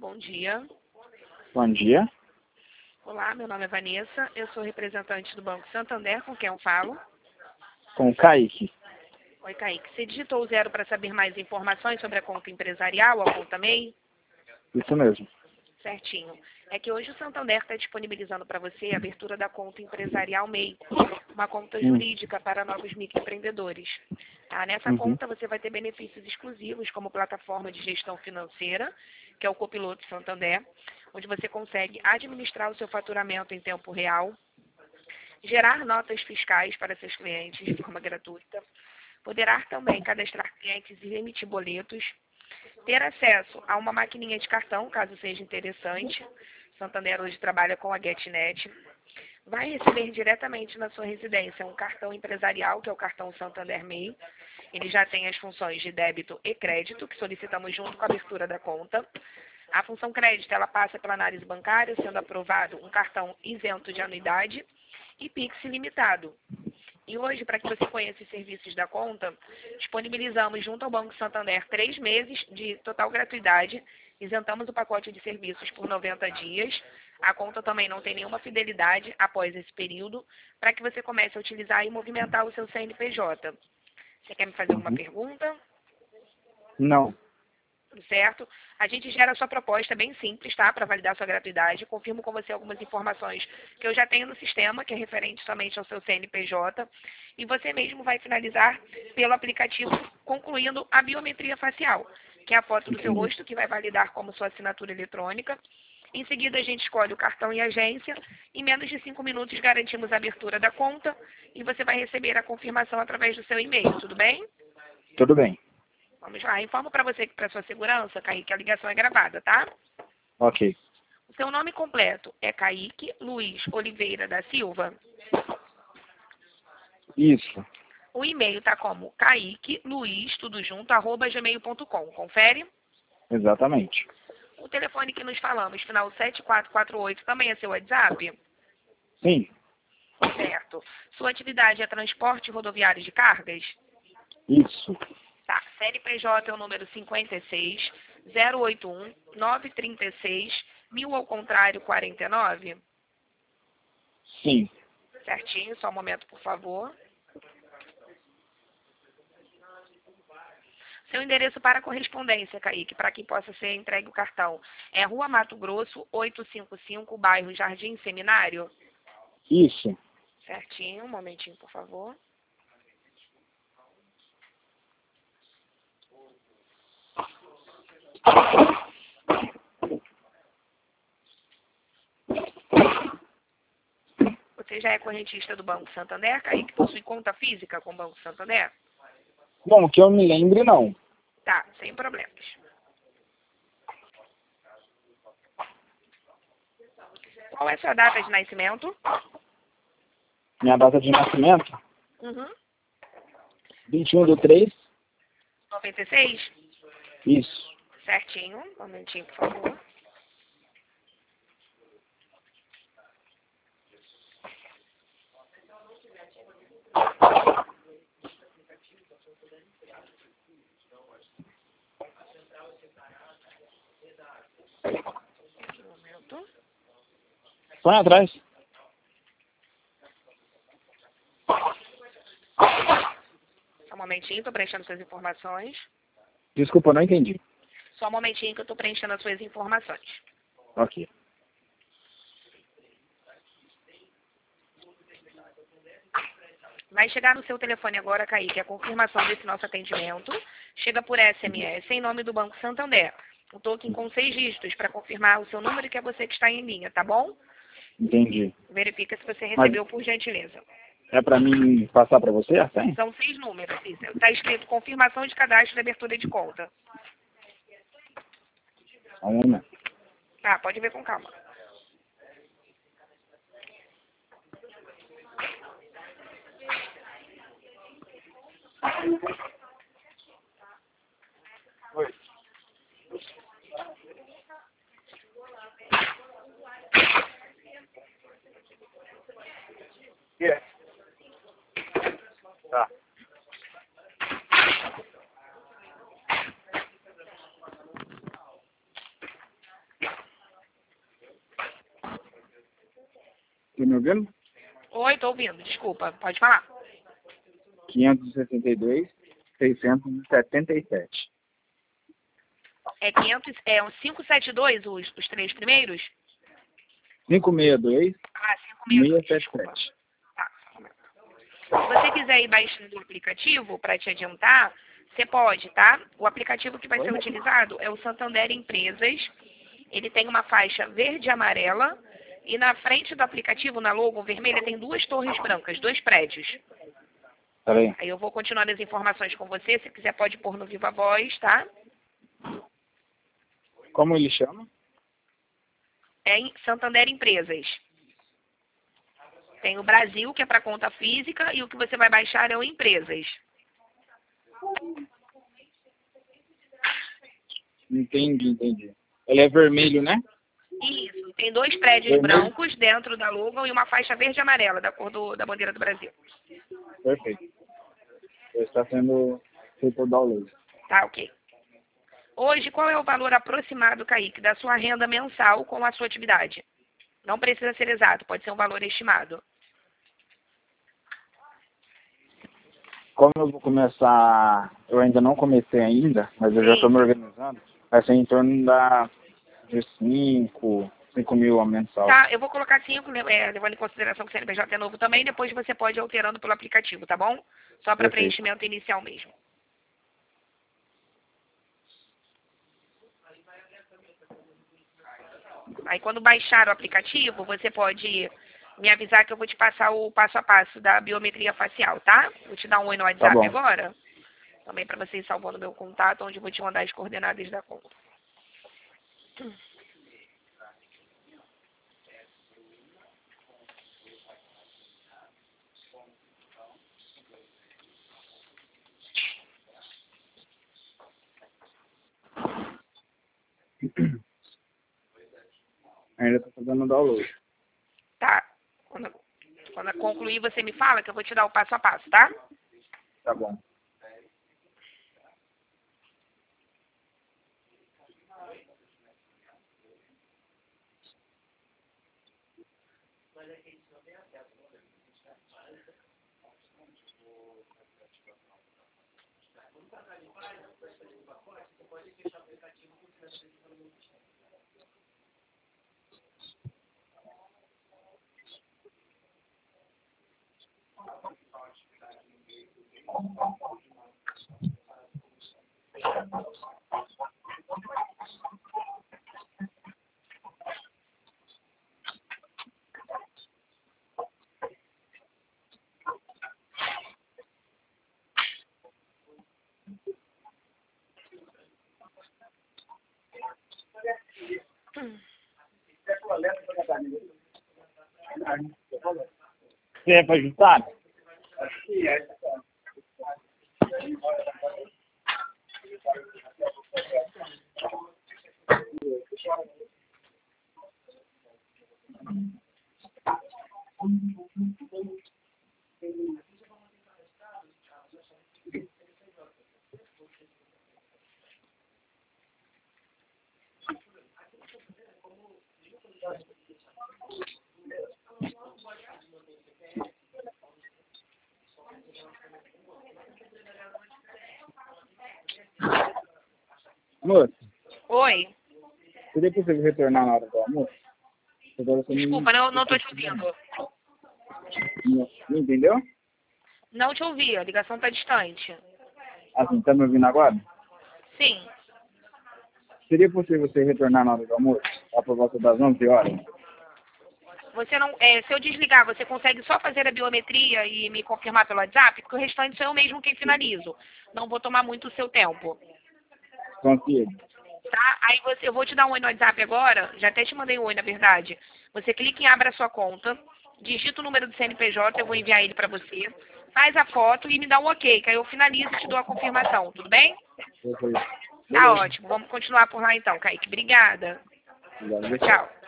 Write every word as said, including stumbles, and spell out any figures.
bom dia. Bom dia. Olá, meu nome é Vanessa, eu sou representante do Banco Santander, com quem eu falo. Com o Kaique. Oi, Kaique. Você digitou o zero para saber mais informações sobre a conta empresarial, a conta M E I? Isso mesmo. Certinho. É que hoje o Santander está disponibilizando para você a abertura da conta empresarial M E I, uma conta Hum. jurídica para novos microempreendedores. Tá? Nessa Uhum. conta você vai ter benefícios exclusivos, como plataforma de gestão financeira, que é o Copiloto Santander, onde você consegue administrar o seu faturamento em tempo real, gerar notas fiscais para seus clientes de forma gratuita, poderá também cadastrar clientes e emitir boletos, ter acesso a uma maquininha de cartão, caso seja interessante. Santander hoje trabalha com a GetNet. Vai receber diretamente na sua residência um cartão empresarial, que é o cartão Santander M E I. Ele já tem as funções de débito e crédito, que solicitamos junto com a abertura da conta. A função crédito, ela passa pela análise bancária, sendo aprovado um cartão isento de anuidade e Pix limitado. E hoje, para que você conheça os serviços da conta, disponibilizamos junto ao Banco Santander três meses de total gratuidade, isentamos o pacote de serviços por noventa dias. A conta também não tem nenhuma fidelidade após esse período, para que você comece a utilizar e movimentar o seu C N P J. Você quer me fazer alguma Uhum. pergunta? Não. Tudo certo? A gente gera a sua proposta bem simples, tá? Para validar a sua gratuidade. Confirmo com você algumas informações que eu já tenho no sistema, que é referente somente ao seu C N P J. E você mesmo vai finalizar pelo aplicativo, concluindo a biometria facial, que é a foto do seu Entendi. rosto, que vai validar como sua assinatura eletrônica. Em seguida, a gente escolhe o cartão e agência. Em menos de cinco minutos, garantimos a abertura da conta e você vai receber a confirmação através do seu e-mail, tudo bem? Tudo bem. Vamos lá. Informo para você que, para sua segurança, Kaique, a ligação é gravada, tá? Ok. O seu nome completo é Kaique Luiz Oliveira da Silva. Isso. O e-mail tá como Kaique Luiz, tudo junto, arroba gmail ponto com. Confere? Exatamente. O telefone que nos falamos, final sete quatro quatro oito, também é seu WhatsApp? Sim. Certo. Sua atividade é transporte rodoviário de cargas? Isso. Tá. C N P J é o número cinquenta e seis, zero oito um, nove trinta e seis, mil ao contrário, quarenta e nove? Sim. Certinho, só um momento, por favor. Seu endereço para correspondência, Kaique, para que possa ser entregue o cartão, é Rua Mato Grosso, oitocentos e cinquenta e cinco, bairro Jardim Seminário? Isso. Certinho, um momentinho, por favor. Você já é correntista do Banco Santander, Kaique? Possui conta física com o Banco Santander? Bom, que eu me lembre, não. Tá, sem problemas. Qual é a sua data de nascimento? Minha data de nascimento? Uhum. vinte e um do três. noventa e seis? Isso. Certinho. Um momentinho, por favor. Um momento. Põe atrás. Só um momentinho, estou preenchendo suas informações. Desculpa, eu não entendi. Só um momentinho que eu estou preenchendo as suas informações. Ok. Vai chegar no seu telefone agora, Kaique, a confirmação desse nosso atendimento. Chega por S M S em nome do Banco Santander. Um token com seis dígitos para confirmar o seu número, que é você que está em linha, tá bom? Entendi. Verifica se você Mas recebeu, por gentileza. é pra mim passar pra você, Arsen? São seis números. Está escrito confirmação de cadastro de abertura de conta. Só um momento. Tá, pode ver com calma. Oi. Yeah. Tá. Tá me ouvindo? Oi, tô ouvindo, desculpa, pode falar. quinhentos e sessenta e dois, seiscentos e setenta e sete. É quinhentos, é um quinhentos e setenta e dois os, os três primeiros? quinhentos e sessenta e dois, Ah, quinhentos e setenta e dois, seiscentos e setenta e desculpa. sete. Tá, só um momento. Se você quiser ir baixando o aplicativo para te adiantar, você pode, tá? O aplicativo que vai ser utilizado é o Santander Empresas. Ele tem uma faixa verde e amarela. E na frente do aplicativo, na logo vermelha, tem duas torres brancas, dois prédios. Peraí. Aí eu vou continuando as informações com você. Se quiser, pode pôr no Viva Voz, tá? Como ele chama? É em Santander Empresas. Tem o Brasil, que é para conta física, e o que você vai baixar é o Empresas. Entendi, entendi. Ele é vermelho, né? Isso. Tem dois prédios Vermelho. brancos dentro da logo e uma faixa verde e amarela, da cor do, da bandeira do Brasil. Perfeito. Já está sendo feito o download. Tá, ok. Hoje, qual é o valor aproximado, Kaique, da sua renda mensal com a sua atividade? Não precisa ser exato, pode ser um valor estimado. Como eu vou começar, eu ainda não comecei ainda, mas eu já estou me organizando, vai ser em torno da, de cinco mil a mensal. Tá, eu vou colocar cinco, é, levando em consideração que o C N P J é novo também, depois você pode ir alterando pelo aplicativo, tá bom? Só para Perfeito. preenchimento inicial mesmo. Aí quando baixar o aplicativo, você pode me avisar que eu vou te passar o passo a passo da biometria facial, tá? Vou te dar um oi no WhatsApp bom. agora, também para você ir salvando meu contato, onde eu vou te mandar as coordenadas da conta. Ainda estou fazendo o download. Tá. Quando, quando eu concluir, você me fala que eu vou te dar o passo a passo, tá? Tá bom. Você é para ajustar? Sim, é. Moço, Oi. seria possível retornar na hora do almoço? Agora você Desculpa, me... não, não tô te ouvindo. Não entendeu? Não te ouvi, a ligação tá distante. Assim, tá me ouvindo agora? Sim. Seria possível você retornar na hora do almoço? Lá por volta das onze horas? Você não, é, se eu desligar, você consegue só fazer a biometria e me confirmar pelo WhatsApp? Porque o restante sou eu mesmo quem finalizo. Não vou tomar muito o seu tempo. Consigo. Tá? Aí você, eu vou te dar um oi no WhatsApp agora. Já até te mandei um oi, na verdade. Você clica em abra a sua conta, digita o número do C N P J, eu vou enviar ele para você. Faz a foto e me dá um ok, que aí eu finalizo e te dou a confirmação. Tudo bem? Perfeito. Tá ótimo. Vamos continuar por lá então, Kaique. Obrigada. Obrigado. Tchau.